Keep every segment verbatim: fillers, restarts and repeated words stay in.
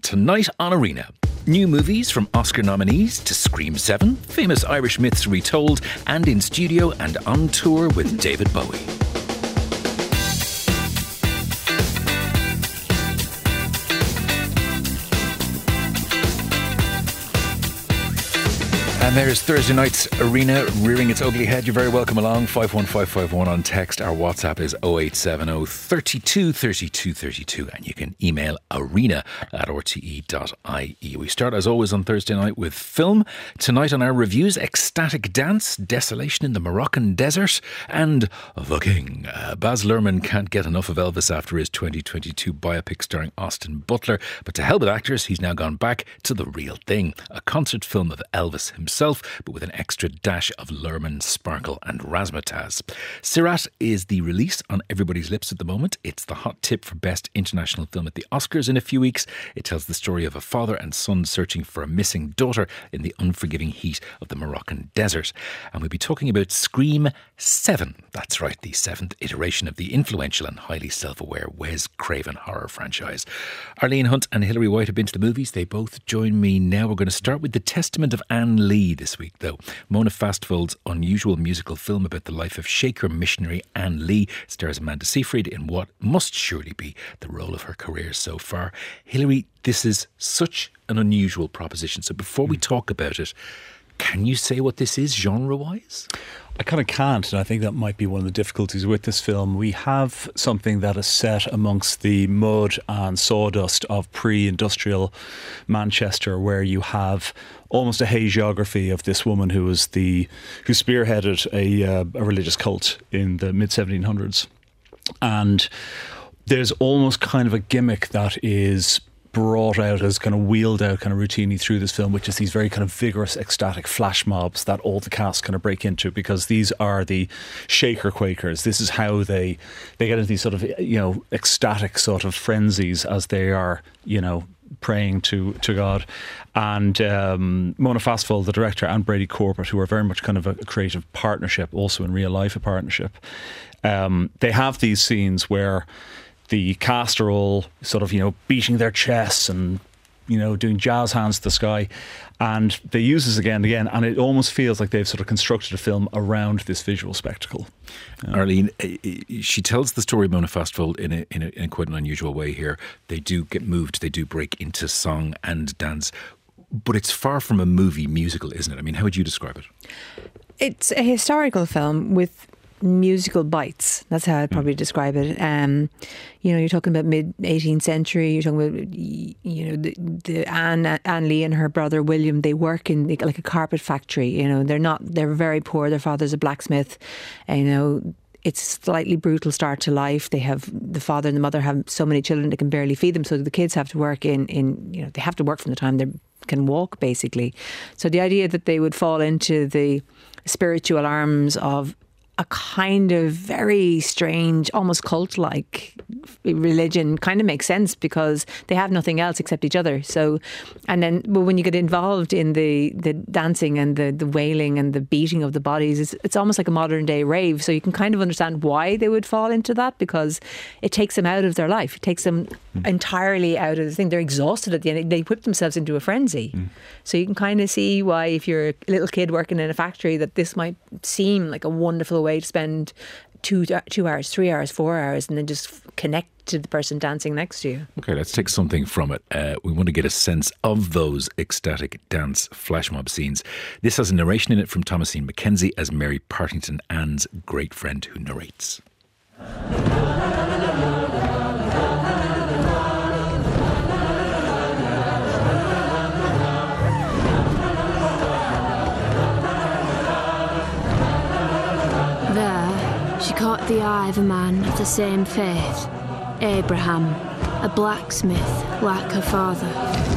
Tonight on Arena. New movies from Oscar nominees to Scream seven, famous Irish myths retold, and in studio and on tour with David Bowie. And there's Thursday night's Arena rearing its ugly head. You're very welcome along. five one five five one on text. Our WhatsApp is oh eight seven oh, thirty-two, thirty-two, thirty-two. And you can email arena at r t e dot i e. We start as always on Thursday night with film. Tonight on our reviews, Ecstatic Dance, Desolation in the Moroccan Desert, and The King. Uh, Baz Luhrmann can't get enough of Elvis after his twenty twenty-two biopic starring Austin Butler. But to hell with actors, he's now gone back to the real thing. A concert film of Elvis himself, but with an extra dash of Luhrmann, sparkle and razzmatazz. Sirat is the release on everybody's lips at the moment. It's the hot tip for Best International Film at the Oscars in a few weeks. It tells the story of a father and son searching for a missing daughter in the unforgiving heat of the Moroccan desert. And we'll be talking about Scream seven. That's right, the seventh iteration of the influential and highly self-aware Wes Craven horror franchise. Arlene Hunt and Hilary White have been to the movies. They both join me now. We're going to start with The Testament of Anne Lee this week, though. Mona Fastvold's unusual musical film about the life of Shaker missionary Anne Lee stars Amanda Seyfried in what must surely be the role of her career so far. Hilary, this is such an unusual proposition. So before we talk about it, can you say what this is genre-wise? I kind of can't, and I think that might be one of the difficulties with this film. We have something that is set amongst the mud and sawdust of pre-industrial Manchester, where you have almost a hagiography of this woman who was the who spearheaded a, uh, a religious cult in the mid seventeen hundreds, and there's almost kind of a gimmick that is brought out as kind of wheeled out kind of routinely through this film, which is these very kind of vigorous, ecstatic flash mobs that all the cast kind of break into, because these are the Shaker Quakers. This is how they they get into these sort of, you know, ecstatic sort of frenzies as they are, you know, praying to to God. And um, Mona Fastvold, the director, and Brady Corbett, who are very much kind of a creative partnership, also in real life a partnership. Um, they have these scenes where the cast are all sort of, you know, beating their chests and, you know, doing jazz hands to the sky. And they use this again and again, and it almost feels like they've sort of constructed a film around this visual spectacle. Um, Arlene, she tells the story of Mona Fastvold in a, in, a, in quite an unusual way here. They do get moved, they do break into song and dance, but it's far from a movie musical, isn't it? I mean, how would you describe it? It's a historical film with musical bites. That's how I'd probably mm. describe it. Um, you know, you're talking about mid eighteenth century. You're talking about, you know, the, the Anne Anne Lee and her brother William. They work in the, like a carpet factory. You know, they're not. They're very poor. Their father's a blacksmith. And, you know, it's a slightly brutal start to life. They have the father and the mother have so many children they can barely feed them. So the kids have to work in in you know they have to work from the time they can walk, basically. So the idea that they would fall into the spiritual arms of a kind of very strange, almost cult-like religion kind of makes sense, because they have nothing else except each other. So, and then well, when you get involved in the, the dancing and the, the wailing and the beating of the bodies, it's, it's almost like a modern day rave. So you can kind of understand why they would fall into that, because it takes them out of their life. It takes them mm. entirely out of the thing. They're exhausted at the end. They whip themselves into a frenzy. Mm. So you can kind of see why, if you're a little kid working in a factory, that this might seem like a wonderful way to spend two two hours, three hours, four hours, and then just connect to the person dancing next to you. Okay, let's take something from it. Uh, we want to get a sense of those ecstatic dance flash mob scenes. This has a narration in it from Thomasine McKenzie as Mary Partington, Anne's great friend who narrates. She caught the eye of a man of the same faith, Abraham, a blacksmith like her father.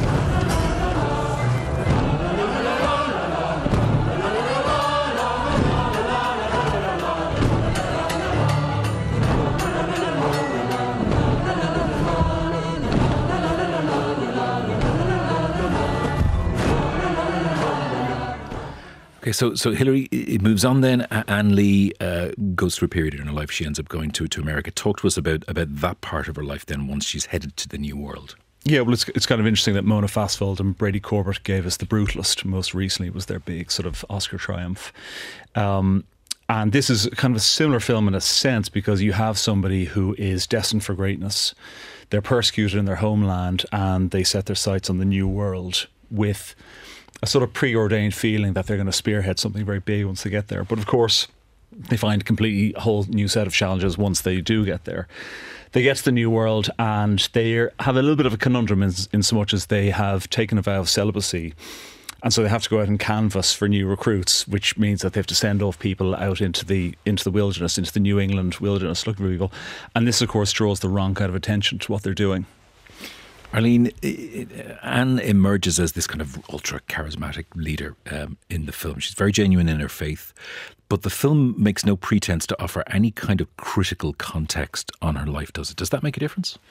Okay, so so Hilary, it moves on then. Anne Lee uh, goes through a period in her life. She ends up going to, to America. Talk to us about, about that part of her life then, once she's headed to the new world. Yeah, well, it's it's kind of interesting that Mona Fassvold and Brady Corbett gave us The Brutalist most recently. It was their big sort of Oscar triumph. Um, and this is kind of a similar film in a sense, because you have somebody who is destined for greatness. They're persecuted in their homeland and they set their sights on the new world with a sort of preordained feeling that they're going to spearhead something very big once they get there. But of course, they find a completely whole new set of challenges once they do get there. They get to the new world and they have a little bit of a conundrum in, in so much as they have taken a vow of celibacy. And so they have to go out and canvass for new recruits, which means that they have to send off people out into the into the wilderness, into the New England wilderness looking for people. And this, of course, draws the wrong kind of attention to what they're doing. Arlene, Anne emerges as this kind of ultra charismatic leader um, in the film. She's very genuine in her faith, but the film makes no pretense to offer any kind of critical context on her life, does it? Does that make a difference?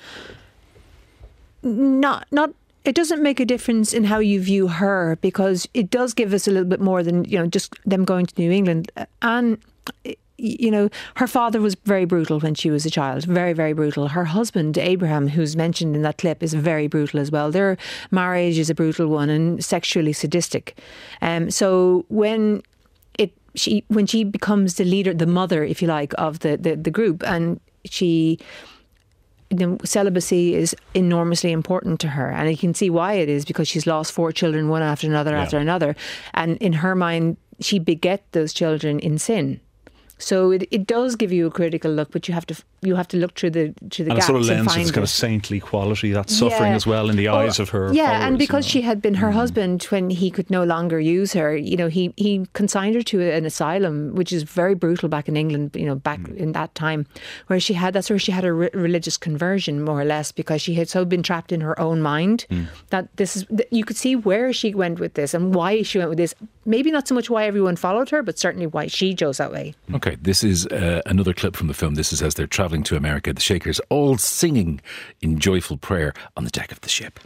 Not, not. It doesn't make a difference in how you view her, because it does give us a little bit more than, you know, just them going to New England. Anne, you know, her father was very brutal when she was a child, very, very brutal. Her husband, Abraham, who's mentioned in that clip, is very brutal as well. Their marriage is a brutal one and sexually sadistic. Um, so when it she when she becomes the leader, the mother, if you like, of the, the, the group, and she... The celibacy is enormously important to her, and you can see why it is, because she's lost four children, one after another yeah. after another, and in her mind she beget those children in sin. So it, it does give you a critical look, but you have to you have to look through the through the and gaps it sort of and lends find its kind of saintly quality, that suffering yeah. as well in the eyes or, of her. Yeah, and because you know. she had been her mm. husband when he could no longer use her, you know, he he consigned her to an asylum, which is very brutal back in England, you know, back mm. in that time, where she had that's where she had a re- religious conversion, more or less, because she had so been trapped in her own mind mm. that this is you could see where she went with this and why she went with this. Maybe not so much why everyone followed her, but certainly why she chose that way. Okay, this is uh, another clip from the film. This is as they're travelling to America, the Shakers all singing in joyful prayer on the deck of the ship.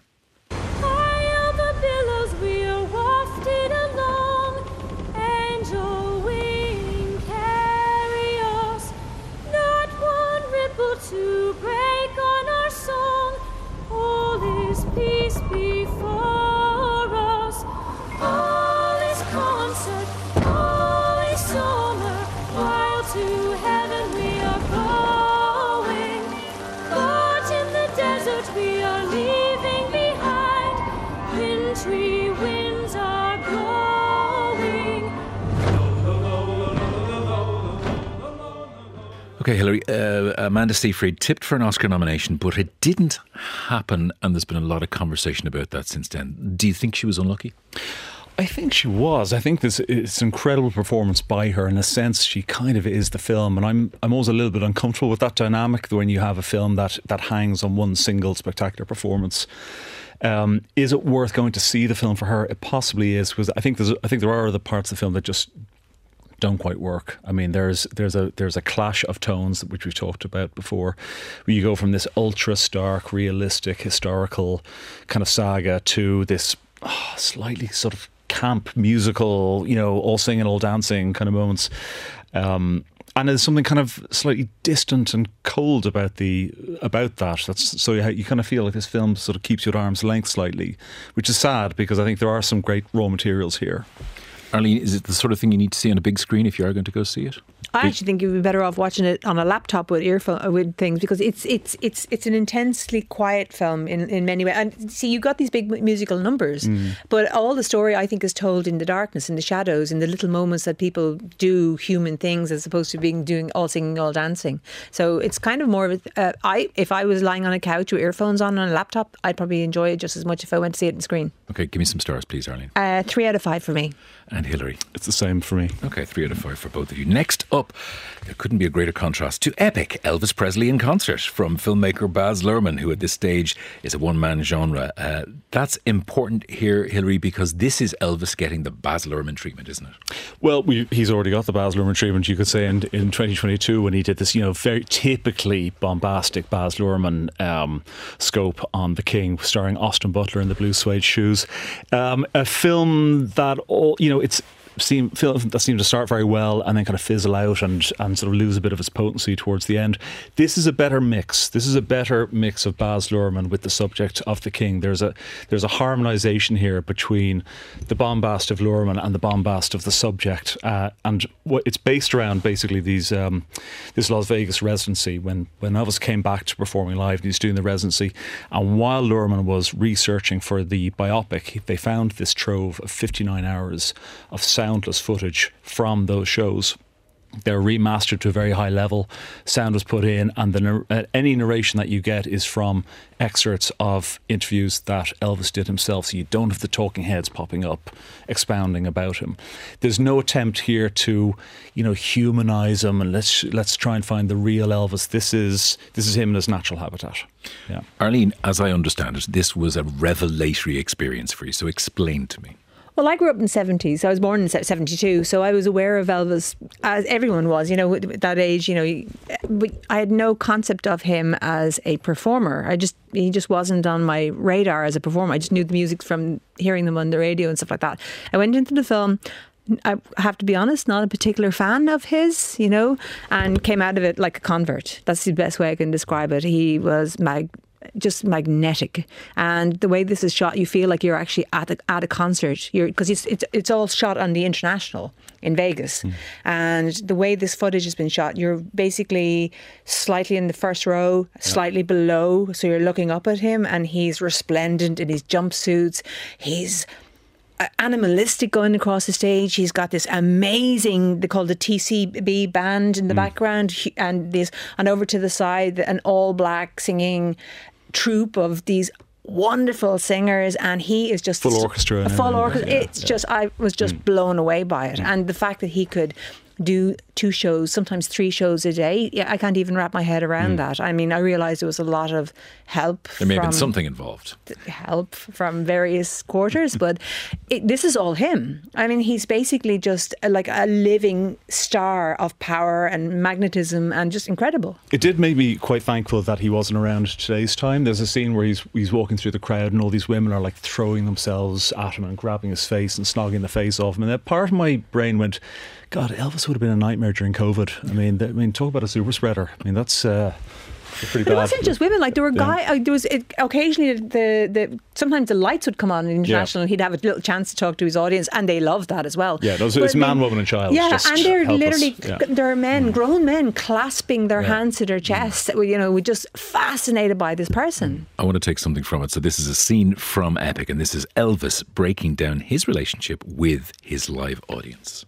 To break on our song, all is peace before us, all is concert, all is summer, while to heaven we are going, but in the desert we are leaving behind, wintry winds are blowing. Okay, Hilary, uh, Amanda Seyfried tipped for an Oscar nomination, but it didn't happen, and there's been a lot of conversation about that since then. Do you think she was unlucky? I think she was. I think this it's an incredible performance by her. In a sense, she kind of is the film, and I'm I'm always a little bit uncomfortable with that dynamic when you have a film that that hangs on one single spectacular performance. Um, is it worth going to see the film for her? It possibly is, because I think there's I think there are other parts of the film that just don't quite work. I mean, there's there's a there's a clash of tones, which we've talked about before, where you go from this ultra stark, realistic, historical kind of saga to this oh, slightly sort of camp musical, you know, all singing, all dancing kind of moments. Um, and there's something kind of slightly distant and cold about the about that. That's so you, you kind of feel like this film sort of keeps you at arm's length slightly, which is sad because I think there are some great raw materials here. Arlene, is it the sort of thing you need to see on a big screen if you are going to go see it? I actually think you'd be better off watching it on a laptop with earphone with things, because it's it's it's it's an intensely quiet film in, in many ways. And see, you got these big musical numbers, mm. but all the story I think is told in the darkness, in the shadows, in the little moments that people do human things as opposed to being doing all singing, all dancing. So it's kind of more of a. Uh, I if I was lying on a couch with earphones on on a laptop, I'd probably enjoy it just as much if I went to see it on screen. Okay, give me some stars, please, Arlene. Uh, three out of five for me. And Hilary? It's the same for me. Okay, three out of five for both of you. Next up, there couldn't be a greater contrast to epic Elvis Presley in concert from filmmaker Baz Luhrmann, who at this stage is a one-man genre. Uh, that's important here, Hilary, because this is Elvis getting the Baz Luhrmann treatment, isn't it? Well, we, he's already got the Baz Luhrmann treatment, you could say, in, in twenty twenty-two when he did this, you know, very typically bombastic Baz Luhrmann um, scope on The King, starring Austin Butler in the blue suede shoes. Um, a film that, all you know, it's seem, film that seemed to start very well and then kind of fizzle out and, and sort of lose a bit of its potency towards the end. This is a better mix. This is a better mix of Baz Luhrmann with the subject of the king. There's a there's a harmonisation here between the bombast of Luhrmann and the bombast of the subject, uh, and what it's based around basically these um, this Las Vegas residency when when Elvis came back to performing live and he's doing the residency, and while Luhrmann was researching for the biopic, they found this trove of fifty-nine hours of soundless footage from those shows. They're remastered to a very high level. Sound was put in, and the uh, any narration that you get is from excerpts of interviews that Elvis did himself. So you don't have the talking heads popping up, expounding about him. There's no attempt here to, you know, humanise him and let's let's try and find the real Elvis. This is this is him in his natural habitat. Yeah, Arlene, as I understand it, this was a revelatory experience for you. So explain to me. Well, I grew up in the seventies. I was born in seventy-two, so I was aware of Elvis, as everyone was, you know, at that age, you know. But I had no concept of him as a performer. I just, he just wasn't on my radar as a performer. I just knew the music from hearing them on the radio and stuff like that. I went into the film, I have to be honest, not a particular fan of his, you know, and came out of it like a convert. That's the best way I can describe it. He was mag. just magnetic, and the way this is shot, you feel like you're actually at a, at a concert. You're because it's, it's it's all shot on the International in Vegas, mm. and the way this footage has been shot, you're basically slightly in the first row, slightly yeah. below, so you're looking up at him, and he's resplendent in his jumpsuits. He's animalistic going across the stage. He's got this amazing, they call it the T C B band in the mm. background, and this, and over to the side, an all black singing troupe of these wonderful singers, and he is just full orchestra. A full orchestra. Yeah, it's yeah. just, I was just mm. blown away by it, mm. and the fact that he could do two shows, sometimes three shows a day. Yeah, I can't even wrap my head around mm. that. I mean, I realised there was a lot of help. There may from, have been something involved. Help from various quarters, but it, this is all him. I mean, he's basically just a, like a living star of power and magnetism, and just incredible. It did make me quite thankful that he wasn't around today's time. There's a scene where he's he's walking through the crowd, and all these women are like throwing themselves at him and grabbing his face and snogging the face off him. And that part of my brain went, God, Elvis would have been a nightmare during COVID. I mean, th- I mean, talk about a super spreader. I mean, that's uh, pretty bad. It wasn't just women. Like there were guys. Uh, there was it, occasionally the the sometimes the lights would come on in International, yeah. and he'd have a little chance to talk to his audience, and they loved that as well. Yeah, those, it's man, woman, and child. Yeah, just and they're literally yeah. there are men, mm. grown men, clasping their yeah. hands to their chests. Mm. You know, we're just fascinated by this person. I want to take something from it. So this is a scene from Epic, and this is Elvis breaking down his relationship with his live audience.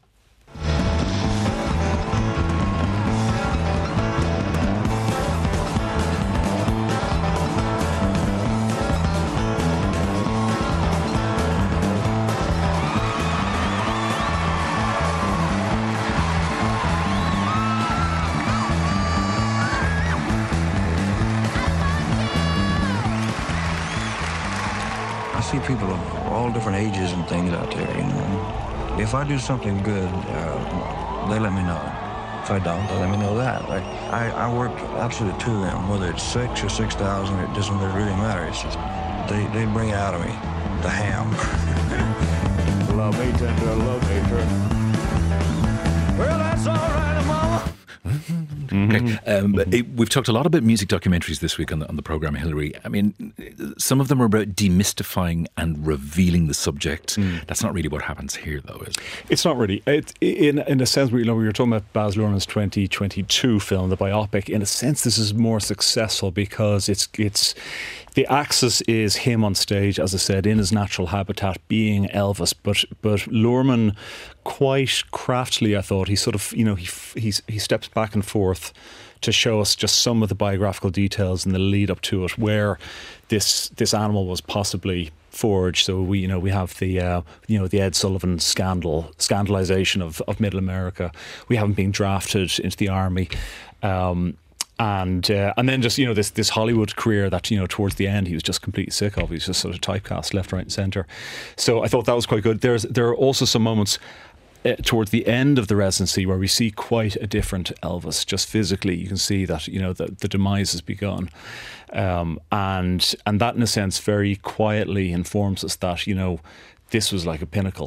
People of all different ages and things out there, you know. If I do something good, uh, they let me know. If I don't, they let me know that. Like, I, I work absolutely to them, whether it's six or six thousand, it doesn't really matter. It's just, they, they bring it out of me, the ham. Love me tender, love me tender. Well, that's all right, mama. Okay. Um, it, we've talked a lot about music documentaries this week on the, on the programme, Hilary. I mean, some of them are about demystifying and revealing the subject. Mm. That's not really what happens here, though, is it? It's not really. It, in in a sense, you know, we were talking about Baz Luhrmann's twenty twenty-two film, the biopic. In a sense, this is more successful because it's it's the axis is him on stage, as I said, in his natural habitat, being Elvis. But but Luhrmann, quite craftily, I thought, he sort of, you know, he he he steps back and forth to show us just some of the biographical details and the lead up to it, where this this animal was possibly forged. So we, you know, we have the uh, you know the Ed Sullivan scandal, scandalization of of Middle America. We haven't been drafted into the army. Um, And uh, and then just, you know, this this Hollywood career that, you know, towards the end he was just completely sick of. He was just sort of typecast left, right and centre. So I thought that was quite good. There's There are also some moments uh, towards the end of the residency where we see quite a different Elvis. Just physically you can see that, you know, the, the demise has begun. Um, and and that in a sense very quietly informs us that, you know, this was like a pinnacle.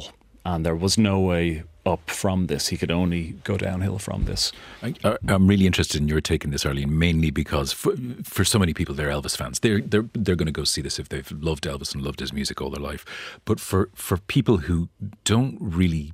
and there was no way up from this. He could only go downhill from this. I, I'm really interested in your take on this, Arlene, mainly because for, for so many people, they're Elvis fans. They're they're they're going to go see this if they've loved Elvis and loved his music all their life. But for for people who don't really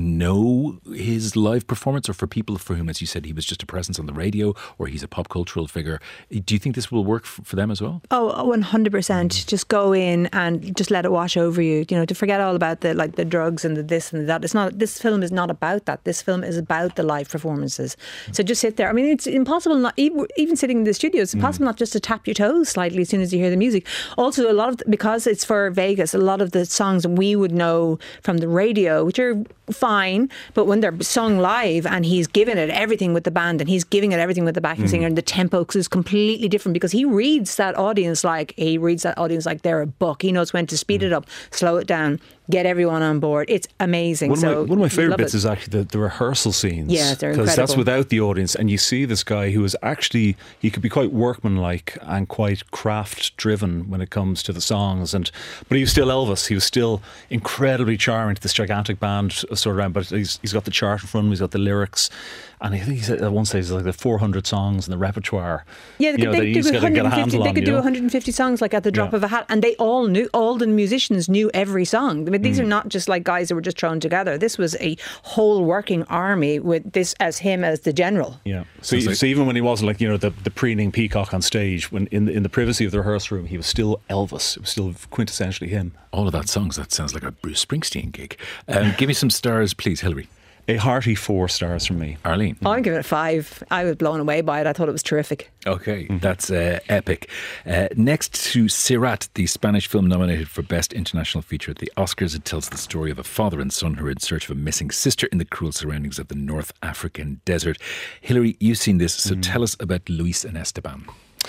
know his live performance, or for people for whom, as you said, he was just a presence on the radio, or he's a pop cultural figure, do you think this will work f- for them as well? Oh, one hundred percent. Mm. Just go in and just let it wash over you. You know, to forget all about the like the drugs and the this and the that. It's not. This film is not about that. This film is about the live performances. Mm. So just sit there. I mean, it's impossible not even, even sitting in the studio. It's impossible mm. not just to tap your toes slightly as soon as you hear the music. Also, a lot of the, because it's for Vegas, a lot of the songs we would know from the radio, which are fine, but when they're sung live and he's giving it everything with the band and he's giving it everything with the backing mm. singer, and the tempo is completely different because he reads that audience like he reads that audience like they're a book. He knows when to speed mm. it up, slow it down, get everyone on board. It's amazing. One of so my, one of my favourite bits it. is actually the, the rehearsal scenes. Yeah, they're incredible. Because that's without the audience, and you see this guy who is actually, he could be quite workmanlike and quite craft driven when it comes to the songs, and but he was still Elvis. He was still incredibly charming to this gigantic band sort of around, but he's, he's got the chart in front of him, he's got the lyrics, and I think he's at one stage like the four hundred songs in the repertoire. Yeah, they, you know, they, that do got to get a handle they on, could do know? one hundred fifty songs like at the drop yeah. of a hat, and they all knew, all the musicians knew every song. I mean, these mm. are not just like guys that were just thrown together. This was a whole working army with this as him as the general. Yeah. So, so, so even when he wasn't like, you know, the, the preening peacock on stage, when in the, in the privacy of the rehearsal room, he was still Elvis. It was still quintessentially him. All of that songs, that sounds like a Bruce Springsteen gig. Um, give me some stars, please, Hilary. A hearty four stars from me. Arlene? I'm giving it five. I was blown away by it. I thought it was terrific. Okay, mm-hmm. that's uh, epic. Uh, next to Sirat, the Spanish film nominated for Best International Feature at the Oscars. It tells the story of a father and son who are in search of a missing sister in the cruel surroundings of the North African desert. Hilary, you've seen this, so mm. tell us about Luis and Esteban.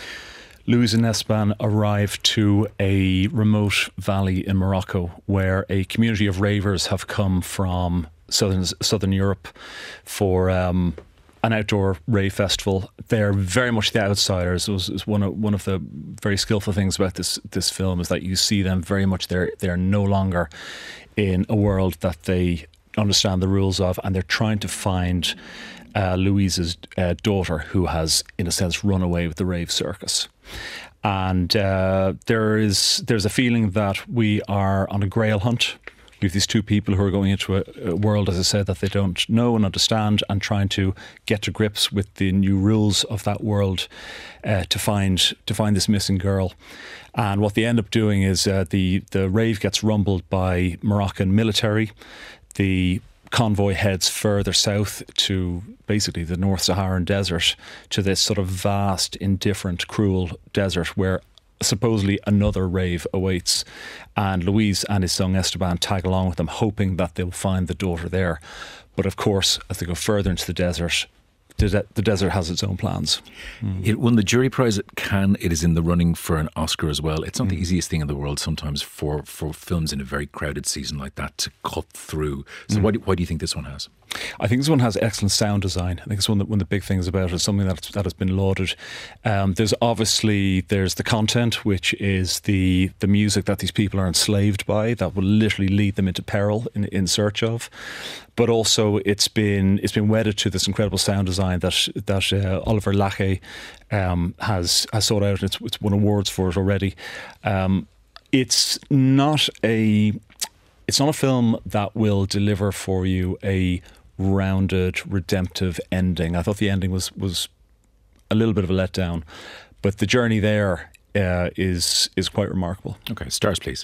Luis and Esteban arrived to a remote valley in Morocco where a community of ravers have come from southern southern Europe for um, an outdoor rave festival. They're very much the outsiders. It was, it was one of one of the very skillful things about this this film is that you see them very much. They're they're no longer in a world that they understand the rules of, and they're trying to find uh, Louise's uh, daughter, who has, in a sense, run away with the rave circus. And uh, there is there's a feeling that we are on a grail hunt. We have these two people who are going into a, a world, as I said, that they don't know and understand, and trying to get to grips with the new rules of that world uh, to find to find this missing girl. And what they end up doing is uh, the the rave gets rumbled by Moroccan military. The convoy heads further south to basically the North Saharan desert, to this sort of vast, indifferent, cruel desert where supposedly another rave awaits, and Luis and his son Esteban tag along with them, hoping that they'll find the daughter there. But of course, as they go further into the desert, the, de- the desert has its own plans. Mm. It won the jury prize at Cannes. It is in the running for an Oscar as well. It's not mm. the easiest thing in the world sometimes for, for films in a very crowded season like that to cut through. So mm. why, do, why do you think this one has? I think this one has excellent sound design. I think it's one, that, one of the big things about it, something that, that has been lauded. Um, there's obviously, there's the content, which is the the music that these people are enslaved by, that will literally lead them into peril in, in search of. But also it's been it's been wedded to this incredible sound design that that uh, Oliver Lache um, has, has sought out. It's, it's won awards for it already. Um, it's not a... It's not a film that will deliver for you a rounded, redemptive ending. I thought the ending was, was a little bit of a letdown, but the journey there uh, is is quite remarkable. Okay, stars please.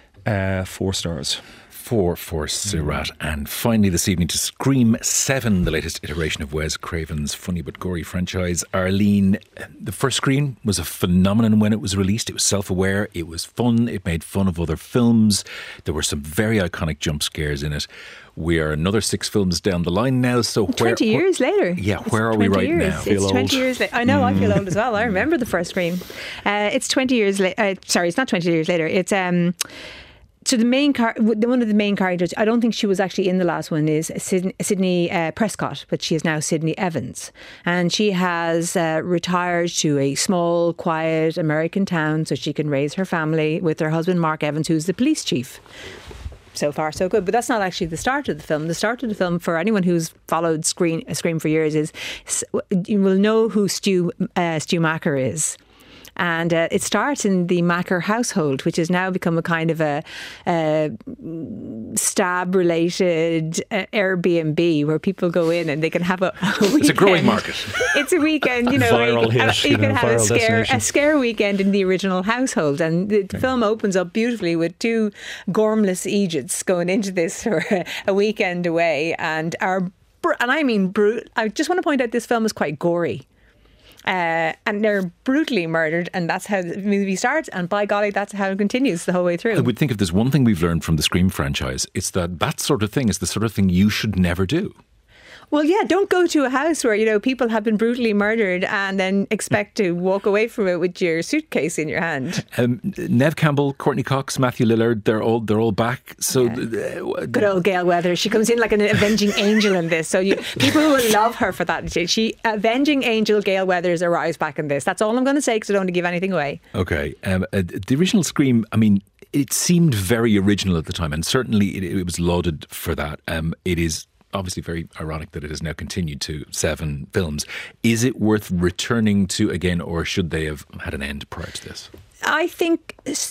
Uh, four stars. Four for Sirat. And finally this evening to Scream seven, the latest iteration of Wes Craven's funny but gory franchise. Arlene, the first Scream was a phenomenon when it was released. It was self-aware, it was fun, it made fun of other films. There were some very iconic jump scares in it. We are another six films down the line now, so where, twenty years where, later. Yeah, where are we right years. now? It's feel twenty old. years later. I know, mm. I feel old as well. I remember the first Scream. Uh, it's twenty years later. Uh, sorry, it's not twenty years later. It's um. So the main car, one of the main characters, I don't think she was actually in the last one, is Sydney, Sydney uh, Prescott, but she is now Sydney Evans. And she has uh, retired to a small, quiet American town so she can raise her family with her husband, Mark Evans, who's the police chief. so far so good. But that's not actually the start of the film. The start of the film, for anyone who's followed Screen, Scream for years, is you will know who Stu, uh, Stu Macker is. And uh, it starts in the Macker household, which has now become a kind of a, a stab-related uh, Airbnb where people go in and they can have a, a weekend. It's a growing market. It's a weekend, you know, where you, can, hit, you you can know, have a scare, destination. a scare weekend in the original household. And the okay. film opens up beautifully with two gormless Egypts going into this for a, a weekend away. And are, and I mean, I just want to point out this film is quite gory. Uh, and they're brutally murdered, and that's how the movie starts, and by golly, that's how it continues the whole way through. I would think if there's one thing we've learned from the Scream franchise, it's that that sort of thing is the sort of thing you should never do. Well, yeah, don't go to a house where, you know, people have been brutally murdered and then expect to walk away from it with your suitcase in your hand. Um, Neve Campbell, Courtney Cox, Matthew Lillard, they're all they're all back. So yeah. uh, Good old Gail Weathers. She comes in like an avenging angel in this. So you, people will love her for that. She avenging angel Gail Weathers arrives back in this. That's all I'm going to say because I don't want to give anything away. Okay. Um, uh, the original Scream, I mean, it seemed very original at the time, and certainly it, it was lauded for that. Um, it is obviously very ironic that it has now continued to seven films. Is it worth returning to again, or should they have had an end prior to this? I think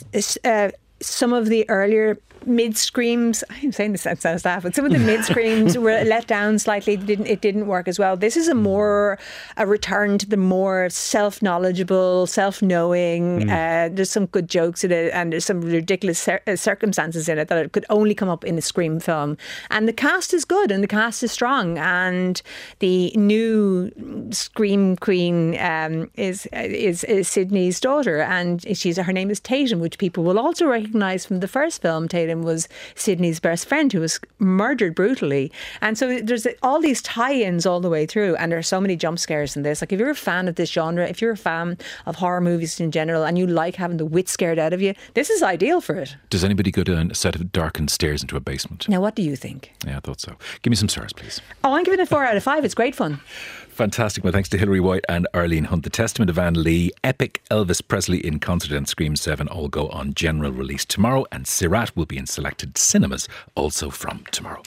uh, some of the earlier mid-screams, I'm saying this sounds daft, but some of the mid-screams were let down slightly. It didn't, it didn't work as well. This is a more, a return to the more self-knowledgeable, self-knowing. Mm. Uh, there's some good jokes in it, and there's some ridiculous cir- circumstances in it that it could only come up in a Scream film. And the cast is good, and the cast is strong. And the new Scream queen um, is, is is Sydney's daughter, and she's her name is Tatum, which people will also recognise from the first film. Tatum was Sydney's best friend who was murdered brutally. And so there's all these tie-ins all the way through, and there are so many jump scares in this. Like, if you're a fan of this genre, if you're a fan of horror movies in general and you like having the wit scared out of you, this is ideal for it. Does anybody go down a set of darkened stairs into a basement? Now, what do you think? Yeah, I thought so. Give me some stars, please. Oh, I'm giving it four out of five. It's great fun. Fantastic. Well, thanks to Hilary White and Arlene Hunt. The Testament of Anne Lee, epic Elvis Presley in concert, and Scream seven all go on general release tomorrow, and Sirat will be in selected cinemas also from tomorrow.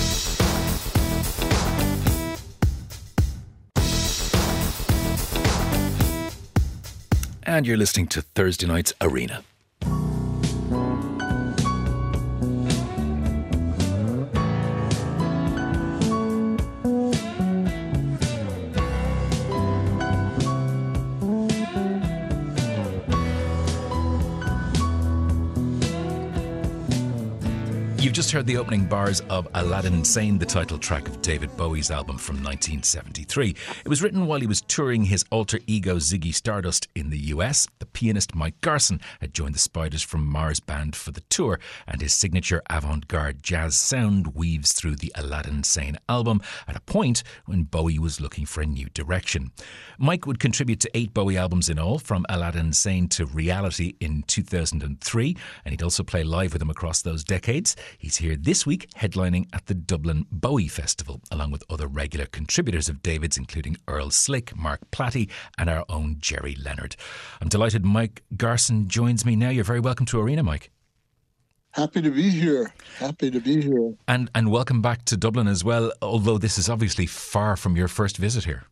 And you're listening to Thursday night's Arena. You've just heard the opening bars of Aladdin Sane, the title track of David Bowie's album from nineteen seventy-three. It was written while he was touring his alter ego Ziggy Stardust in the U S. The pianist Mike Garson had joined the Spiders from Mars band for the tour, and his signature avant-garde jazz sound weaves through the Aladdin Sane album at a point when Bowie was looking for a new direction. Mike would contribute to eight Bowie albums in all, from Aladdin Sane to Reality in two thousand three, and he'd also play live with him across those decades. He's here this week headlining at the Dublin Bowie Festival, along with other regular contributors of David's, including Earl Slick, Mark Platty and our own Jerry Leonard. I'm delighted Mike Garson joins me now. You're very welcome to Arena, Mike. Happy to be here. Happy to be here. And and welcome back to Dublin as well, although this is obviously far from your first visit here.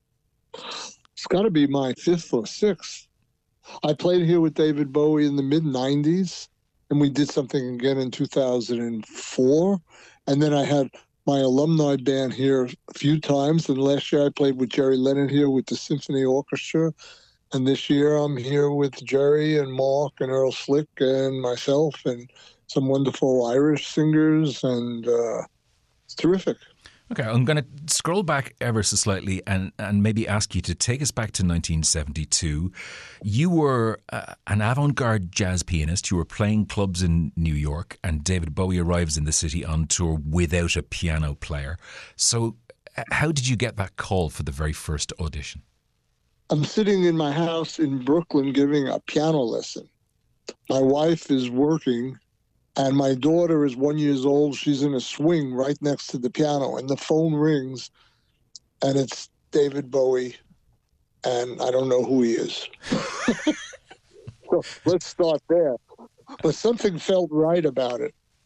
It's got to be my fifth or sixth. I played here with David Bowie in the mid nineties. And we did something again in two thousand four. And then I had my alumni band here a few times. And last year I played with Jerry Leonard here with the Symphony Orchestra. And this year I'm here with Jerry and Mark and Earl Slick and myself and some wonderful Irish singers. And uh, it's terrific. Okay, I'm going to scroll back ever so slightly and, and maybe ask you to take us back to nineteen seventy-two. You were uh, an avant-garde jazz pianist. You were playing clubs in New York, and David Bowie arrives in the city on tour without a piano player. So uh, how did you get that call for the very first audition? I'm sitting in my house in Brooklyn giving a piano lesson. My wife is working. And my daughter is one years old. She's in a swing right next to the piano. And the phone rings, and it's David Bowie. And I don't know who he is. So let's start there. But something felt right about it.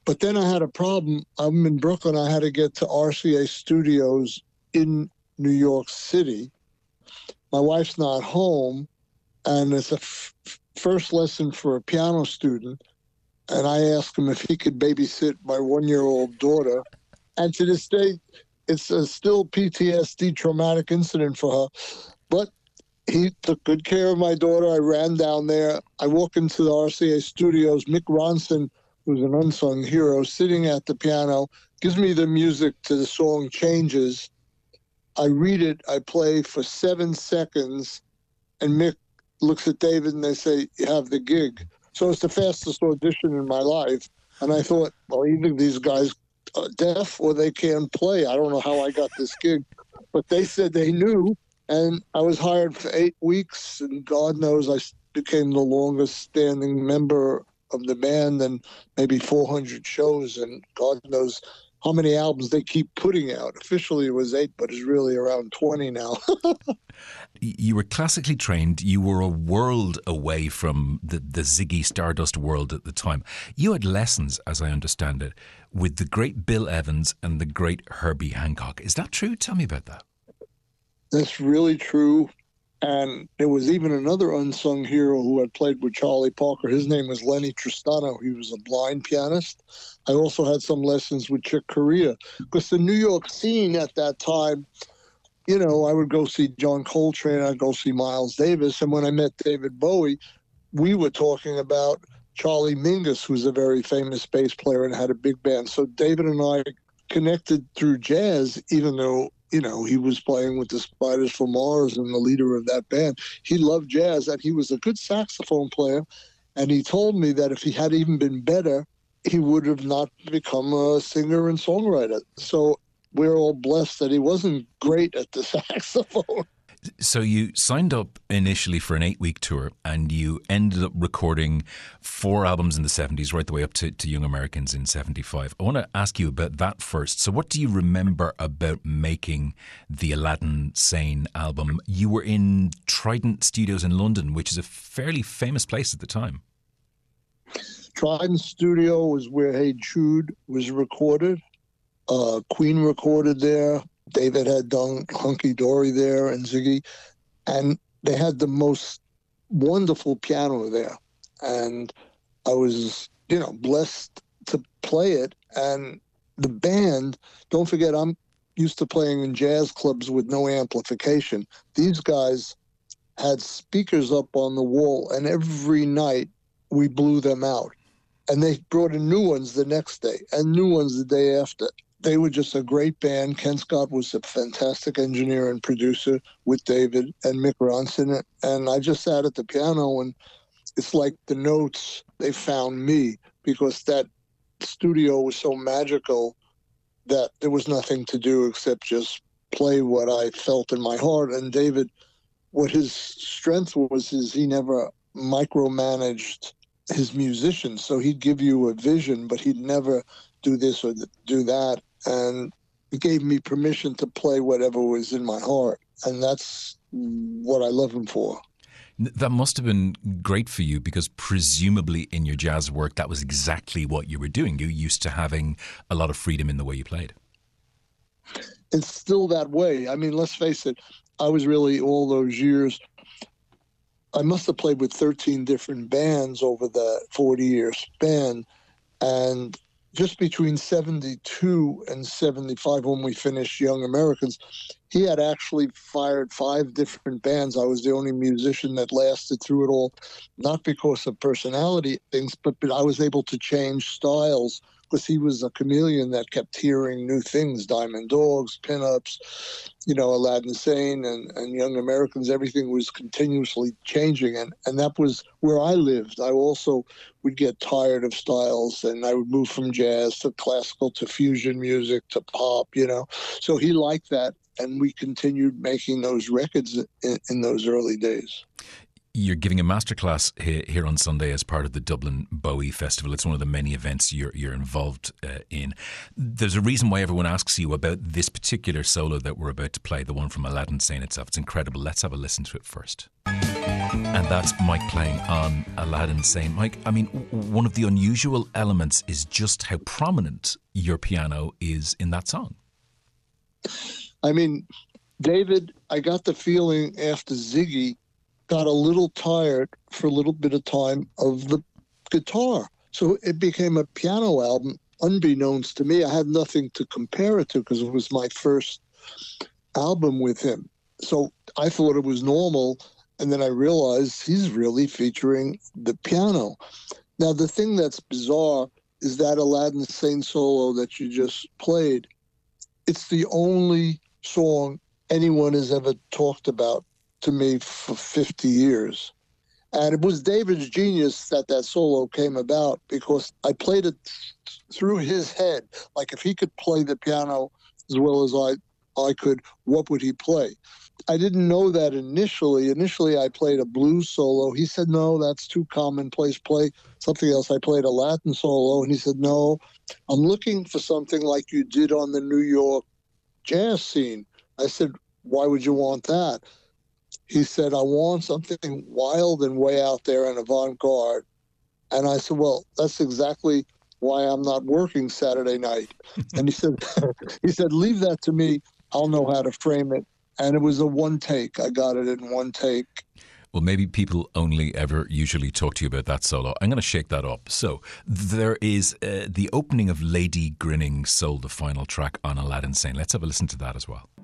But then I had a problem. I'm in Brooklyn. I had to get to R C A Studios in New York City. My wife's not home, and it's a f- first lesson for a piano student. And I asked him if he could babysit my one-year-old daughter. And to this day, it's a still P T S D traumatic incident for her. But he took good care of my daughter. I ran down there. I walk into the R C A Studios. Mick Ronson, who's an unsung hero, sitting at the piano, gives me the music to the song Changes. I read it. I play for seven seconds, and Mick looks at David and they say, "You have the gig." So it's the fastest audition in my life. And I thought, well, either these guys are deaf or they can't play. I don't know how I got this gig. But they said they knew, and I was hired for eight weeks, and God knows I became the longest standing member of the band, and maybe four hundred shows, and God knows how many albums they keep putting out. Officially it was eight, but it's really around twenty now. You were classically trained. You were a world away from the, the Ziggy Stardust world at the time. You had lessons, as I understand it, with the great Bill Evans and the great Herbie Hancock. Is that true? Tell me about that. That's really true. And there was even another unsung hero who had played with Charlie Parker. His name was Lenny Tristano. He was a blind pianist. I also had some lessons with Chick Corea, because the New York scene at that time, you know, I would go see John Coltrane, I'd go see Miles Davis. And when I met David Bowie, we were talking about Charlie Mingus, who's a very famous bass player and had a big band. So David and I connected through jazz, even though, you know, he was playing with the Spiders from Mars and the leader of that band. He loved jazz, and he was a good saxophone player. And he told me that if he had even been better, he would have not become a singer and songwriter. So we're all blessed that he wasn't great at the saxophone. So you signed up initially for an eight-week tour, and you ended up recording four albums in the seventies, right the way up to, to Young Americans in seventy-five. I want to ask you about that first. So what do you remember about making the Aladdin Sane album? You were in Trident Studios in London, which is a fairly famous place at the time. Trident Studio was where Hey Jude was recorded. Uh, Queen recorded there. David had done Hunky Dory there, and Ziggy. And they had the most wonderful piano there. And I was, you know, blessed to play it. And the band, don't forget, I'm used to playing in jazz clubs with no amplification. These guys had speakers up on the wall, and every night we blew them out. And they brought in new ones the next day and new ones the day after. They were just a great band. Ken Scott was a fantastic engineer and producer with David and Mick Ronson. And I just sat at the piano, and it's like the notes, they found me, because that studio was so magical that there was nothing to do except just play what I felt in my heart. And David, what his strength was is he never micromanaged his musicians. So he'd give you a vision, but he'd never do this or do that. And it gave me permission to play whatever was in my heart. And that's what I love him for. That must have been great for you, because presumably in your jazz work, that was exactly what you were doing. You used to having a lot of freedom in the way you played. It's still that way. I mean, let's face it, I was really all those years, I must have played with thirteen different bands over the forty-year span. And just between seventy-two and seventy-five, when we finished Young Americans, he had actually fired five different bands. I was the only musician that lasted through it all, not because of personality things, but, but I was able to change styles, because he was a chameleon that kept hearing new things, Diamond Dogs, pinups, you know, Aladdin Sane and, and Young Americans. Everything was continuously changing. And, and that was where I lived. I also would get tired of styles, and I would move from jazz to classical to fusion music to pop, you know. So he liked that, and we continued making those records in, in those early days. You're giving a masterclass he- here on Sunday as part of the Dublin Bowie Festival. It's one of the many events you're, you're involved uh, in. There's a reason why everyone asks you about this particular solo that we're about to play, the one from Aladdin Sane itself. It's incredible. Let's have a listen to it first. And that's Mike playing on Aladdin Sane. Mike, I mean, w- one of the unusual elements is just how prominent your piano is in that song. I mean, David, I got the feeling after Ziggy got a little tired for a little bit of time of the guitar. So it became a piano album, unbeknownst to me. I had nothing to compare it to because it was my first album with him. So I thought it was normal. And then I realized he's really featuring the piano. Now, the thing that's bizarre is that Aladdin Sane solo that you just played. It's the only song anyone has ever talked about to me for fifty years. And it was David's genius that that solo came about because I played it through his head. Like if he could play the piano as well as I, I could, what would he play? I didn't know that initially. Initially, I played a blues solo. He said, no, that's too commonplace. Play something else. I played a Latin solo. And he said, no, I'm looking for something like you did on the New York jazz scene. I said, why would you want that? He said, I want something wild and way out there and avant-garde. And I said, well, that's exactly why I'm not working Saturday night. And he said, he said, leave that to me. I'll know how to frame it. And it was a one take. I got it in one take. Well, maybe people only ever usually talk to you about that solo. I'm going to shake that up. So there is uh, the opening of Lady Grinning Soul, the final track on Aladdin Sane. Let's have a listen to that as well.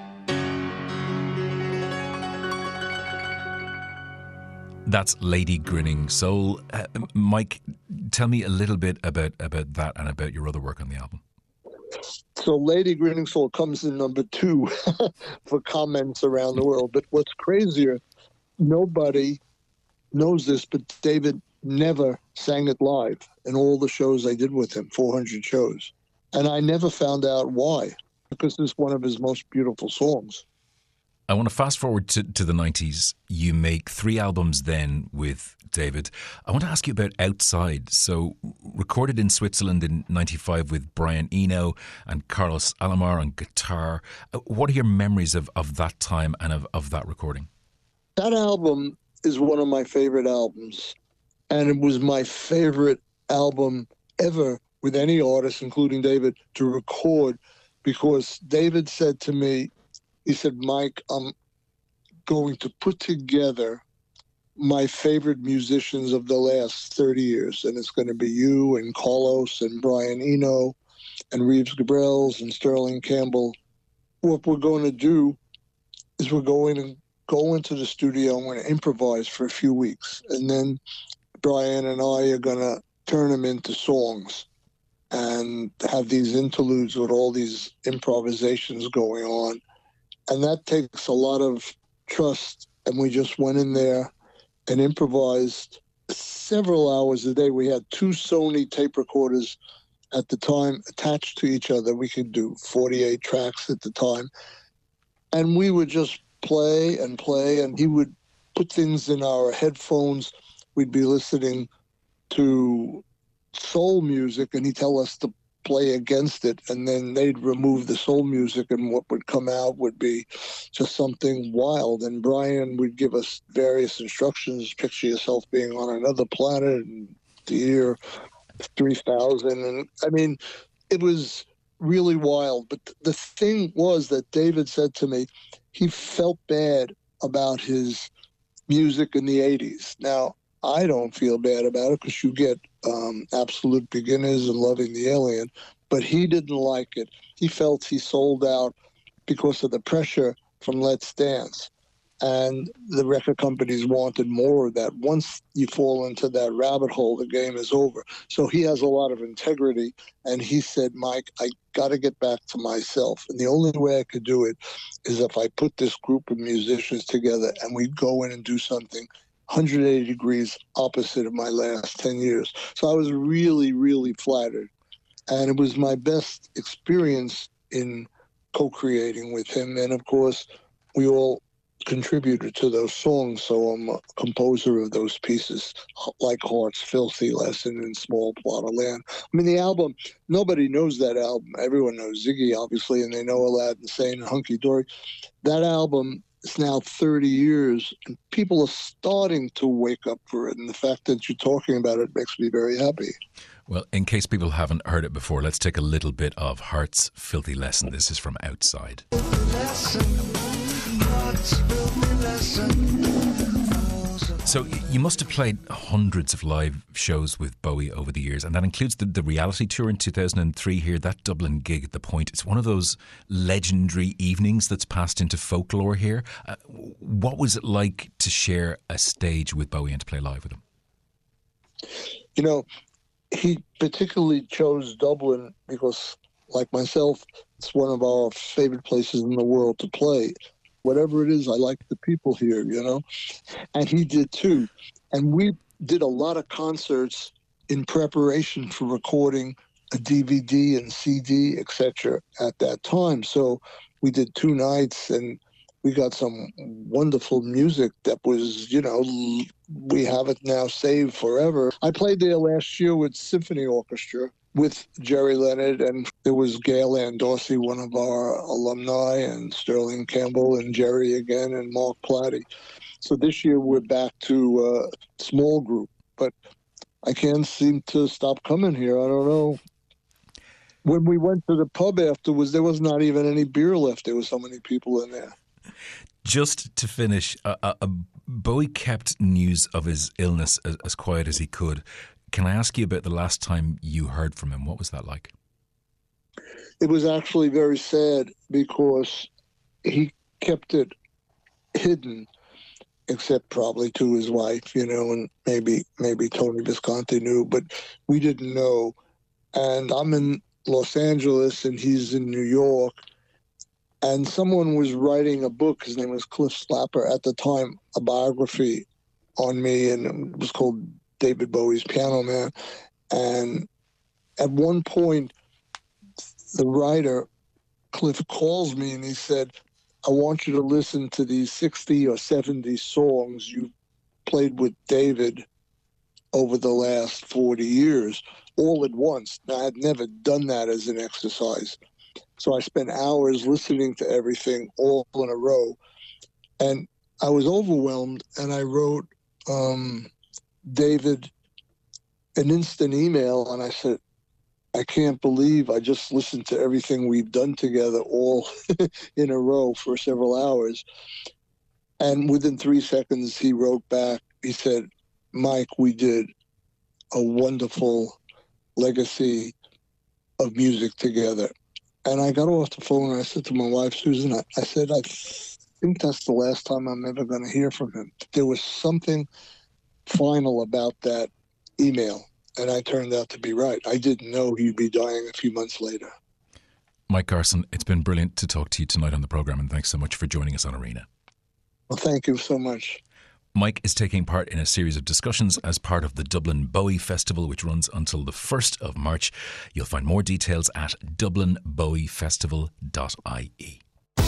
That's Lady Grinning Soul. Uh, Mike, tell me a little bit about, about that and about your other work on the album. So Lady Grinning Soul comes in number two for comments around the world. But what's crazier, nobody knows this, but David never sang it live in all the shows I did with him, four hundred shows. And I never found out why, because it's one of his most beautiful songs. I want to fast forward to, to the nineties. You make three albums then with David. I want to ask you about Outside. So recorded in Switzerland in ninety-five with Brian Eno and Carlos Alomar on guitar. What are your memories of, of that time and of, of that recording? That album is one of my favorite albums. And it was my favorite album ever with any artist, including David, to record, because David said to me, he said, Mike, I'm going to put together my favorite musicians of the last thirty years. And it's going to be you and Carlos and Brian Eno and Reeves Gabrels and Sterling Campbell. What we're going to do is we're going to go into the studio and we're going to improvise for a few weeks. And then Brian and I are going to turn them into songs and have these interludes with all these improvisations going on. And that takes a lot of trust. And we just went in there and improvised several hours a day. We had two Sony tape recorders at the time attached to each other. We could do forty-eight tracks at the time. And we would just play and play. And he would put things in our headphones. We'd be listening to soul music, and he'd tell us to play against it, and then they'd remove the soul music, and what would come out would be just something wild. And Brian would give us various instructions. Picture yourself being on another planet in the year three thousand. And I mean, it was really wild. But the thing was that David said to me, he felt bad about his music in the eighties. Now, I don't feel bad about it because you get um, Absolute Beginners and Loving the Alien, but he didn't like it. He felt he sold out because of the pressure from Let's Dance. And the record companies wanted more of that. Once you fall into that rabbit hole, the game is over. So he has a lot of integrity. And he said, Mike, I got to get back to myself. And the only way I could do it is if I put this group of musicians together and we go in and do something one hundred eighty degrees opposite of my last ten years. So I was really, really flattered. And it was my best experience in co-creating with him. And of course, we all contributor to those songs, so I'm a composer of those pieces, like Heart's Filthy Lesson and Small Plot of Land. I mean, the album, nobody knows that album. Everyone knows Ziggy, obviously, and they know Aladdin Sane and Hunky Dory. That album is now thirty years, and people are starting to wake up for it, and the fact that you're talking about it makes me very happy. Well, in case people haven't heard it before, let's take a little bit of Heart's Filthy Lesson. This is from Outside. So you must have played hundreds of live shows with Bowie over the years, and that includes the, the reality tour in two thousand three here, that Dublin gig at the Point. It's one of those legendary evenings that's passed into folklore here. Uh, what was it like to share a stage with Bowie and to play live with him? You know, he particularly chose Dublin because, like myself, it's one of our favorite places in the world to play. Whatever it is, I like the people here, you know? And he did too. And we did a lot of concerts in preparation for recording a D V D and C D, et cetera, at that time. So we did two nights and we got some wonderful music that was, you know, we have it now saved forever. I played there last year with Symphony Orchestra with Jerry Leonard, and there was Gail Ann Dorsey, one of our alumni, and Sterling Campbell and Jerry again, and Mark Platty. So this year we're back to a uh, small group, but I can't seem to stop coming here. I don't know. When we went to the pub afterwards, there was not even any beer left. There were so many people in there. Just to finish, uh, uh, Bowie kept news of his illness as, as quiet as he could. Can I ask you about the last time you heard from him? What was that like? It was actually very sad because he kept it hidden, except probably to his wife, you know, and maybe maybe Tony Visconti knew, but we didn't know. And I'm in Los Angeles and he's in New York. And someone was writing a book, his name was Cliff Slapper at the time, a biography on me, and it was called David Bowie's Piano Man. And at one point, the writer, Cliff, calls me and he said, I want you to listen to these sixty or seventy songs you played with David over the last forty years, all at once. Now, I had never done that as an exercise. So I spent hours listening to everything all in a row. And I was overwhelmed, and I wrote um, David an instant email, and I said, I can't believe I just listened to everything we've done together all in a row for several hours. And within three seconds, he wrote back. He said, Mike, we did a wonderful legacy of music together. And I got off the phone and I said to my wife, Susan, I, I said, I think that's the last time I'm ever going to hear from him. There was something final about that email, and I turned out to be right. I didn't know he'd be dying a few months later. Mike Garson, it's been brilliant to talk to you tonight on the programme, and thanks so much for joining us on Arena. Well, thank you so much. Mike is taking part in a series of discussions as part of the Dublin Bowie Festival, which runs until the first of March. You'll find more details at dublin bowie festival dot I E.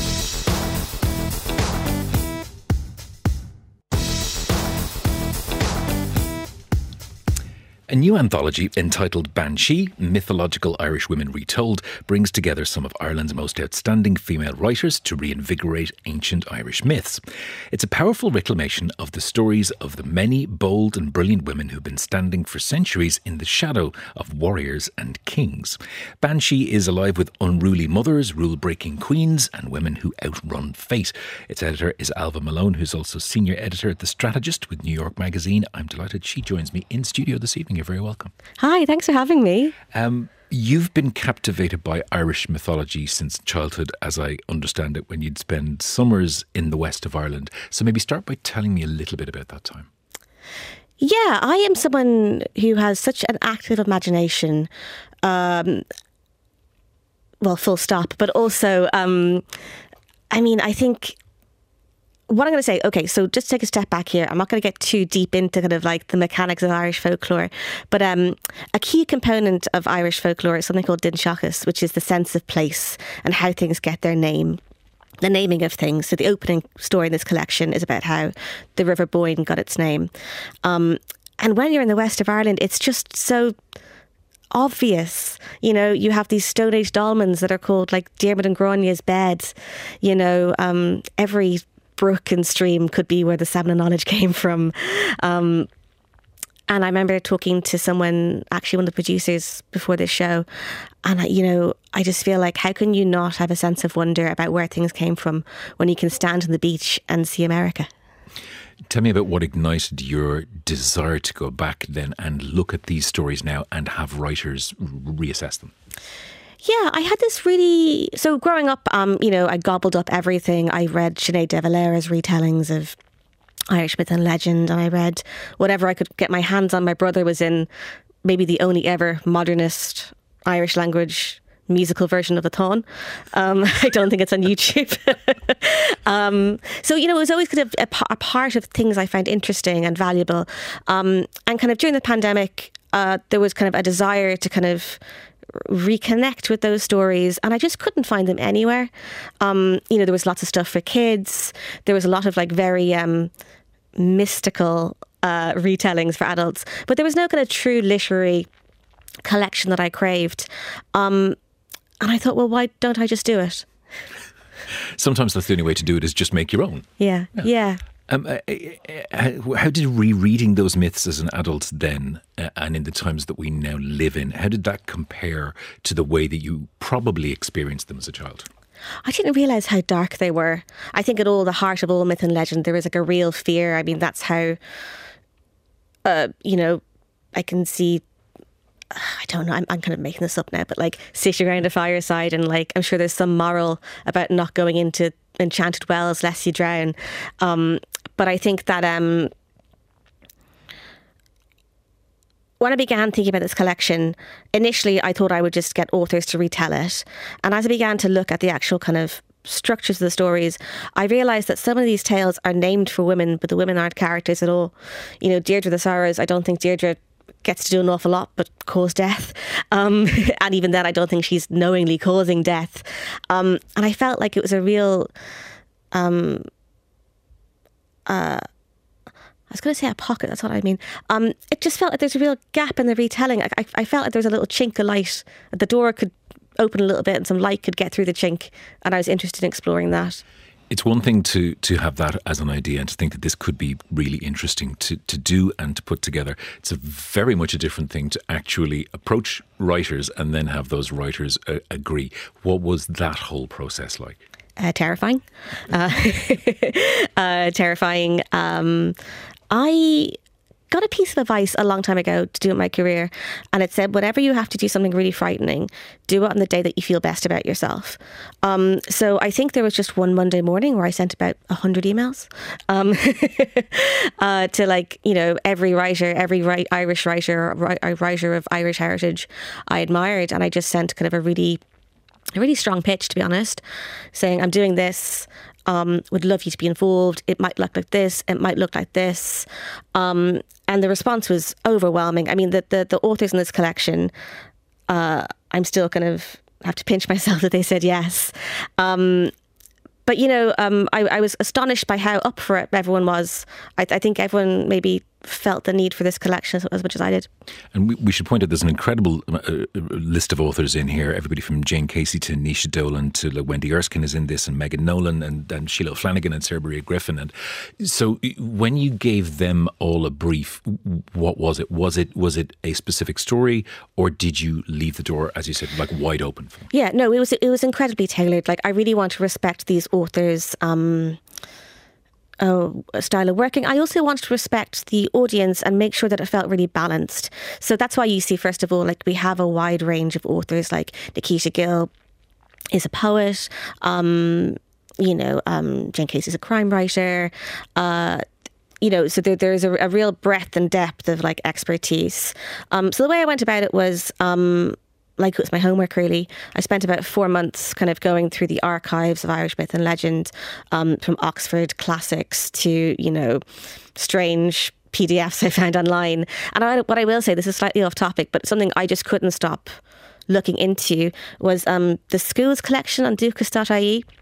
A new anthology entitled Banshee, Mythological Irish Women Retold, brings together some of Ireland's most outstanding female writers to reinvigorate ancient Irish myths. It's a powerful reclamation of the stories of the many bold and brilliant women who've been standing for centuries in the shadow of warriors and kings. Banshee is alive with unruly mothers, rule-breaking queens, and women who outrun fate. Its editor is Alva Malone, who's also senior editor at The Strategist with New York Magazine. I'm delighted she joins me in studio this evening. You're very welcome. Hi, thanks for having me. Um, you've been captivated by Irish mythology since childhood, as I understand it, when you'd spend summers in the west of Ireland. So maybe start by telling me a little bit about that time. Yeah, I am someone who has such an active imagination. Um, well, full stop. But also, um, I mean, I think... What I'm going to say, okay, so just take a step back here. I'm not going to get too deep into kind of like the mechanics of Irish folklore, but um, a key component of Irish folklore is something called dinseachas, which is the sense of place and how things get their name. the naming of things. So the opening story in this collection is about how the River Boyne got its name. Um, and when you're in the west of Ireland, it's just so obvious. You know, you have these Stone Age dolmens that are called like Diarmid and Gráinne's bed. You know, um, every brook and stream could be where the salmon knowledge came from. Um, and I remember talking to someone, actually one of the producers before this show, and, I, you know, I just feel like, how can you not have a sense of wonder about where things came from when you can stand on the beach and see America? Tell me about what ignited your desire to go back then and look at these stories now and have writers reassess them. Yeah, I had this really... So growing up, um, you know, I gobbled up everything. I read Sinead de Valera's retellings of Irish myth and legend, and I read whatever I could get my hands on. My brother was in maybe the only ever modernist Irish language musical version of the Thon. Um, I don't think it's on YouTube. um, so, you know, it was always kind of a, a part of things I find interesting and valuable. Um, and kind of during the pandemic, uh, there was kind of a desire to kind of reconnect with those stories, and I just couldn't find them anywhere. Um, you know, there was lots of stuff for kids. There was a lot of like very um, mystical uh, retellings for adults, but there was no kind of true literary collection that I craved. Um, and I thought, well, why don't I just do it? Sometimes that's the only way to do it, is just make your own. Yeah, yeah. yeah. Um, uh, how, how did rereading those myths as an adult then, uh, and in the times that we now live in, how did that compare to the way that you probably experienced them as a child? I didn't realise how dark they were. I think at all the heart of all myth and legend, there is like a real fear. I mean, that's how, uh, you know, I can see... I don't know, I'm, I'm kind of making this up now, but like sitting around a fireside and like, I'm sure there's some moral about not going into enchanted wells lest you drown. Um, but I think that um, when I began thinking about this collection, initially I thought I would just get authors to retell it. And as I began to look at the actual kind of structures of the stories, I realised that some of these tales are named for women, but the women aren't characters at all. You know, Deirdre the Sorrows, I don't think Deirdre gets to do an awful lot but cause death. Um, and even then, I don't think she's knowingly causing death. Um, and I felt like it was a real... Um, uh, I was going to say a pocket, that's what I mean. Um, it just felt like there's a real gap in the retelling. I, I, I felt like there was a little chink of light. The door could open a little bit and some light could get through the chink. And I was interested in exploring that. It's one thing to to have that as an idea and to think that this could be really interesting to, to do and to put together. It's a very much a different thing to actually approach writers and then have those writers uh, agree. What was that whole process like? Uh, terrifying. Uh, uh, terrifying. Um, I got a piece of advice a long time ago to do in my career, and it said, whenever you have to do something really frightening, do it on the day that you feel best about yourself. Um, so I think there was just one Monday morning where I sent about a hundred emails um, uh, to, like, you know, every writer, every ri- Irish writer, or a writer of Irish heritage I admired, and I just sent kind of a really, a really strong pitch, to be honest, saying, I'm doing this. Um, would love you to be involved. It might look like this. It might look like this. Um, and the response was overwhelming. I mean, the the, the authors in this collection, uh, I'm still kind of have to pinch myself that they said yes. Um, but, you know, um, I, I was astonished by how up for it everyone was. I, I think everyone maybe felt the need for this collection as, as much as I did. And we, we should point out there's an incredible uh, list of authors in here. Everybody from Jane Casey to Nisha Dolan to like, Wendy Erskine is in this, and Megan Nolan and, and Sheila O'Flanagan and Sarah Maria Griffin. And so when you gave them all a brief, what was it? Was it was it a specific story, or did you leave the door, as you said, like wide open for them? Yeah, no, it was it was incredibly tailored. Like, I really want to respect these authors' um Oh, style of working. I also wanted to respect the audience and make sure that it felt really balanced. So that's why you see, first of all, like, we have a wide range of authors. Like Nikita Gill is a poet. Um, you know, um, Jane Casey's a crime writer. Uh, you know, so there, there's a, a real breadth and depth of like expertise. Um, so the way I went about it was, um, like it was my homework, really. I spent about four months kind of going through the archives of Irish myth and legend, um, from Oxford classics to, you know, strange P D Fs I found online. And I, what I will say, this is slightly off topic, but something I just couldn't stop looking into was um, the schools collection on ducas dot I E.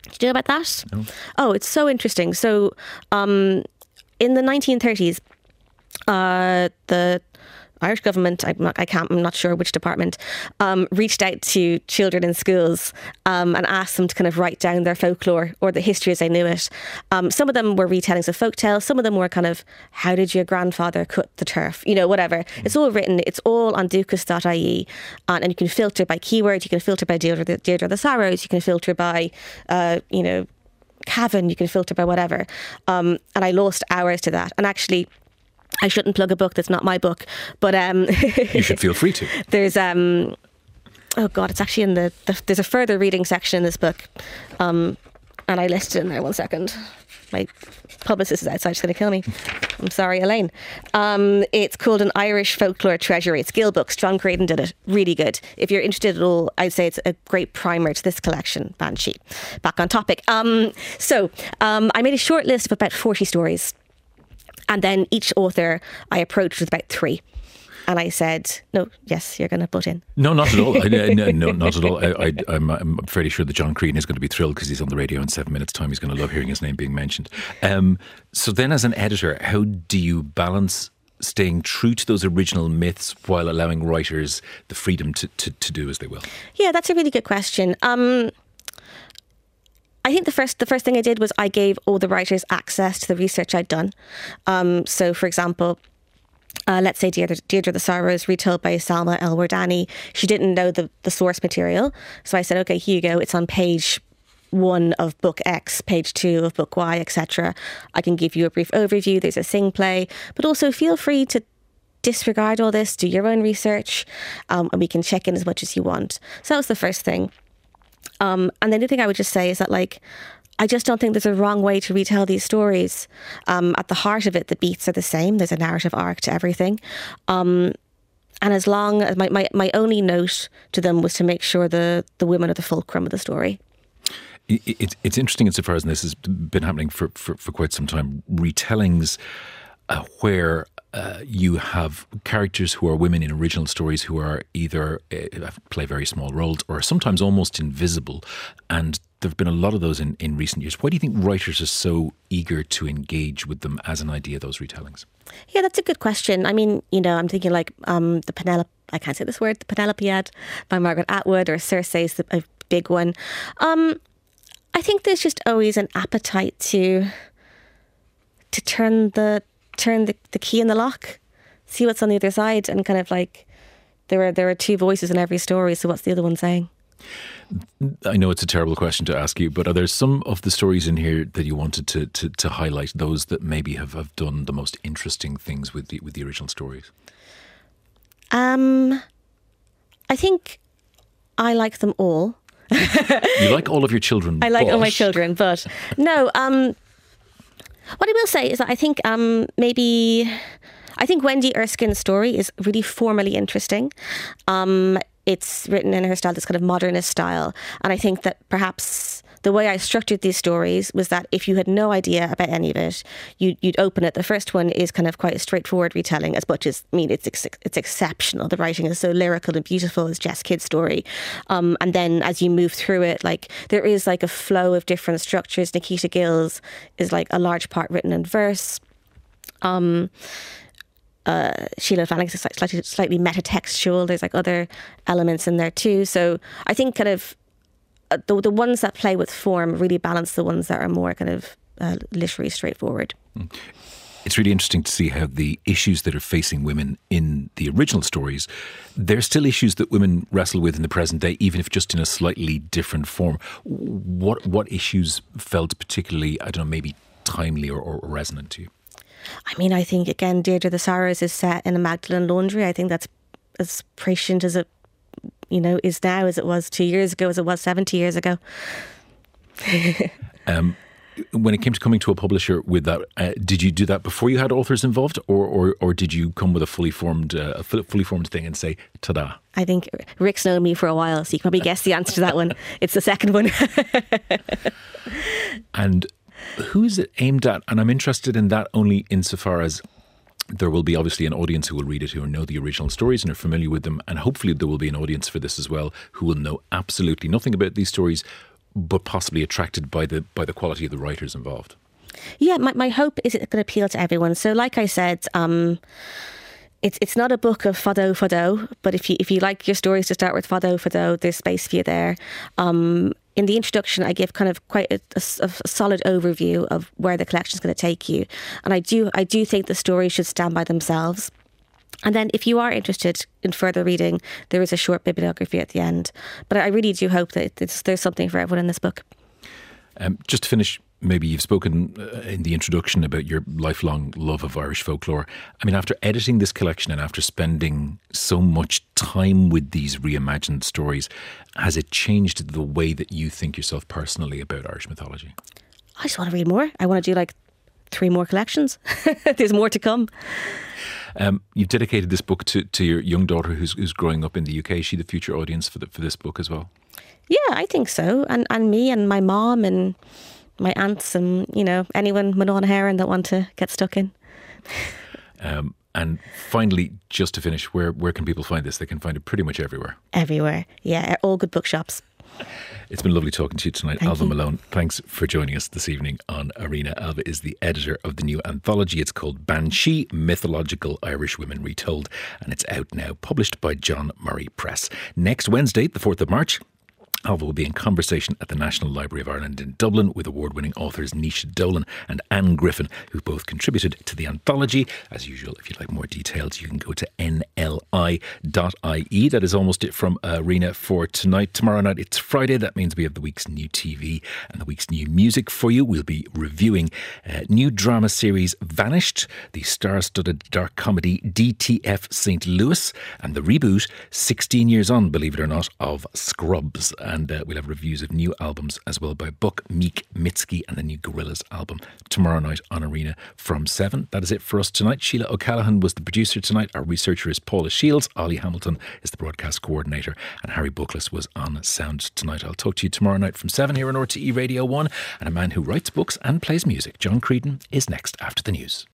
Do you know about that? No. Oh, it's so interesting. So, um, in the nineteen thirties, uh, the Irish government, I'm not, I can't, I'm not sure which department, um, reached out to children in schools um, and asked them to kind of write down their folklore or the history as they knew it. Um, some of them were retellings of folktales. Some of them were kind of, how did your grandfather cut the turf? You know, whatever. Mm. It's all written. It's all on ducas dot I E. And, and you can filter by keyword. You can filter by Deirdre the, Deirdre the Sorrows. You can filter by, uh, you know, Cavan. You can filter by whatever. Um, and I lost hours to that. And actually, I shouldn't plug a book that's not my book, but um, you should feel free to. There's um, oh god, it's actually in the, the there's a further reading section in this book, um, and I listed it in there. One second, my publicist is outside; she's going to kill me. I'm sorry, Elaine. Um, it's called An Irish Folklore Treasury. It's Gill Books. John Creighton did it. Really good. If you're interested at all, I'd say it's a great primer to this collection. Banshee. Back on topic. Um, so um, I made a short list of about forty stories. And then each author I approached with about three. And I said, no, yes, you're going to butt in. No, not at all. I, no, no, not at all. I, I, I'm, I'm fairly sure that John Crean is going to be thrilled because he's on the radio in seven minutes' time. He's going to love hearing his name being mentioned. Um, so then as an editor, how do you balance staying true to those original myths while allowing writers the freedom to, to, to do as they will? Yeah, that's a really good question. Um I think the first the first thing I did was I gave all the writers access to the research I'd done. Um, so, for example, uh, let's say Deirdre, Deirdre the Sorrows, retold by Salma El-Wardani. She didn't know the, the source material. So I said, OK, here you go. It's on page one of book X, page two of book Y, et cetera. I can give you a brief overview. There's a sing play. But also feel free to disregard all this, do your own research, um, and we can check in as much as you want. So that was the first thing. Um, and the other thing I would just say is that, like, I just don't think there's a wrong way to retell these stories. Um, at the heart of it, the beats are the same. There's a narrative arc to everything. Um, and as long as my, my, my only note to them was to make sure the, the women are the fulcrum of the story. It, it, it's interesting insofar as, and this has been happening for, for, for quite some time, retellings uh, where Uh, you have characters who are women in original stories who are either uh, play very small roles or sometimes almost invisible, and there have been a lot of those in, in recent years. Why do you think writers are so eager to engage with them as an idea, those retellings? Yeah, that's a good question. I mean, you know, I'm thinking like um, the Penelope, I can't say this word, the Penelopiad by Margaret Atwood, or Circe's the, a big one. Um, I think there's just always an appetite to to turn the turn the, the key in the lock, see what's on the other side, and kind of like there are there are two voices in every story, so what's the other one saying? I know it's a terrible question to ask you, but are there some of the stories in here that you wanted to to, to highlight, those that maybe have, have done the most interesting things with the with the original stories? Um, I think I like them all. You like all of your children? I like but... all my children, but no. Um, What I will say is that I think um, maybe I think Wendy Erskine's story is really formally interesting. Um, it's written in her style, this kind of modernist style, and I think that perhaps the way I structured these stories was that if you had no idea about any of it, you, you'd open it. The first one is kind of quite a straightforward retelling, as much as, I mean, it's ex- it's exceptional. The writing is so lyrical and beautiful as Jess Kidd's story. Um, and then as you move through it, like there is like a flow of different structures. Nikita Gill's is like a large part written in verse. Um, uh, Sheila Flanagan's is slightly, slightly metatextual. There's like other elements in there too. So I think kind of The, the ones that play with form really balance the ones that are more kind of uh, literary straightforward. It's really interesting to see how the issues that are facing women in the original stories, they're still issues that women wrestle with in the present day, even if just in a slightly different form. What what issues felt particularly, I don't know, maybe timely or, or resonant to you? I mean, I think, again, Deirdre the Sorrows is set in a Magdalen laundry. I think that's as prescient as it you know, is now as it was two years ago, as it was seventy years ago. um, when it came to coming to a publisher with that, uh, did you do that before you had authors involved, or or, or did you come with a fully formed uh, a fully formed thing and say, ta-da? I think Rick's known me for a while, so you can probably guess the answer to that one. It's the second one. And who is it aimed at? And I'm interested in that only insofar as there will be obviously an audience who will read it who know the original stories and are familiar with them, and hopefully there will be an audience for this as well who will know absolutely nothing about these stories. but possibly attracted by the by the quality of the writers involved. Yeah, my, my hope is it's going to appeal to everyone. So like I said, um, it's it's not a book of fado fado, but if you if you like your stories to start with fado fado, there's space for you there. Um, in the introduction, I give kind of quite a, a, a solid overview of where the collection is going to take you. And I do I do think the stories should stand by themselves. And then if you are interested in further reading, there is a short bibliography at the end. But I really do hope that it's, there's something for everyone in this book. Um, just to finish, maybe you've spoken uh, in the introduction about your lifelong love of Irish folklore. I mean, after editing this collection and after spending so much time with these reimagined stories, has it changed the way that you think yourself personally about Irish mythology? I just want to read more. I want to do like three more collections. There's more to come. Um, you've dedicated this book to, to your young daughter who's, who's growing up in the U K. Is she the future audience for the, for this book as well? Yeah, I think so. And and me and my mom and my aunts and, you know, anyone with on hair and that want to get stuck in. Um, and finally, just to finish, where, where can people find this? They can find it pretty much everywhere. Everywhere. Yeah, all good bookshops. It's been lovely talking to you tonight, Thank Ailbhe you. Malone. Thanks for joining us this evening on Arena. Ailbhe is the editor of the new anthology. It's called Banshee, Mythological Irish Women Retold, and it's out now, published by John Murray Press. Next Wednesday, the fourth of March, Ailbhe will be in conversation at the National Library of Ireland in Dublin with award-winning authors Naoise Dolan and Anne Griffin, who both contributed to the anthology. As usual, if you'd like more details, you can go to N L I dot I E. That is almost it from Arena for tonight. Tomorrow night, it's Friday. That means we have the week's new T V and the week's new music for you. We'll be reviewing uh, new drama series Vanished, the star-studded dark comedy D T F Saint Louis, and the reboot, sixteen years on, believe it or not, of Scrubs. And uh, we'll have reviews of new albums as well by Buck Meek Mitski and the new Gorillaz album tomorrow night on Arena from seven. That is it for us tonight. Sheila O'Callaghan was the producer tonight. Our researcher is Paula Shields. Ollie Hamilton is the broadcast coordinator. And Harry Bookless was on sound tonight. I'll talk to you tomorrow night from seven here on R T E Radio one. And a man who writes books and plays music, John Creedon, is next after the news.